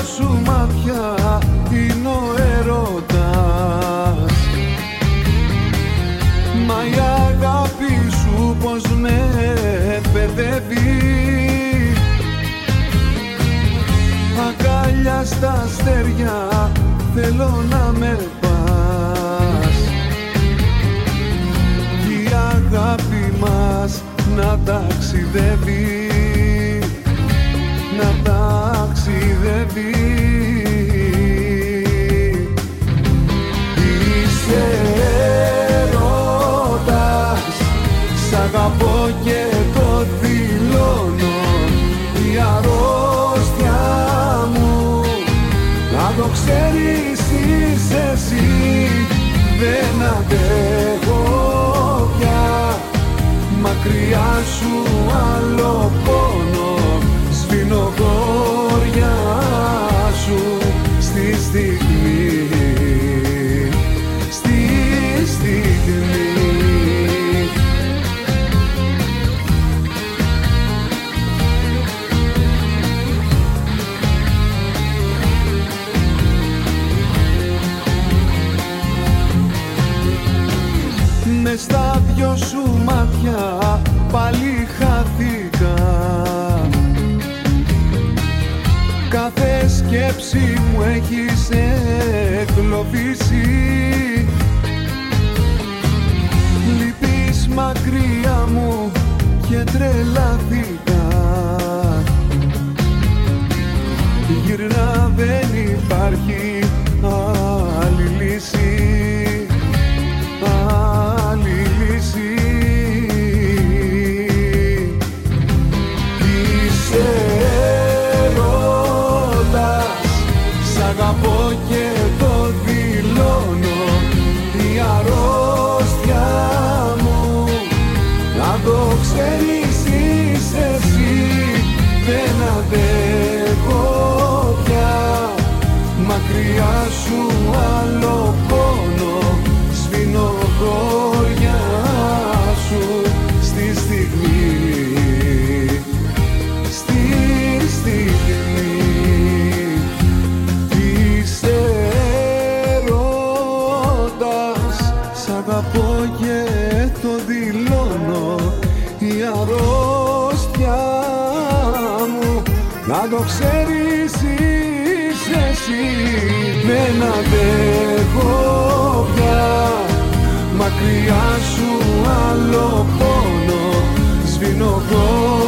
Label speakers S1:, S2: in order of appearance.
S1: σου μάτια είναι ο έρωτας. Μα η αγάπη σου πως με παιδεύει. Αγκαλιά στα αστέρια θέλω να με πας. Η αγάπη μας να ταξιδεύει, να ταξιδεύει. Είσαι έρωτας, σ' αγαπώ και το δηλώνω. Η αρρώστια μου, να το ξέρεις είσαι εσύ. Δεν αντέχω πια, μακριά σου άλλο πόνο. Σβήνω χώρια σου στη στιγμή, στη στιγμή. Μες στα δυο σου μάτια πάλι χάθηκα. Κάθε σκέψη μου έχεις εγκλωβίσει. Λείπεις μακριά μου και τρελάθηκα. Γυρνά δεν υπάρχει άλλη λύση, άλλη λύση. Είσαι έρωτας, σ' αγαπώ και το δηλώνω. Η αρρώστια μου, να το ξέρεις είσαι εσύ. Δεν αντέχω πια, μακριά σου άλλο πόνο. Σβήνω χώρια σου στη στιγμή, στη στιγμή. Είσαι έρωτας, σ' αγαπώ και το δηλώνω. Η αρρώστια μου, να το ξέρεις είσαι εσύ. Δεν αντέχω πια, μακριά σου άλλο πόνο. Σβήνω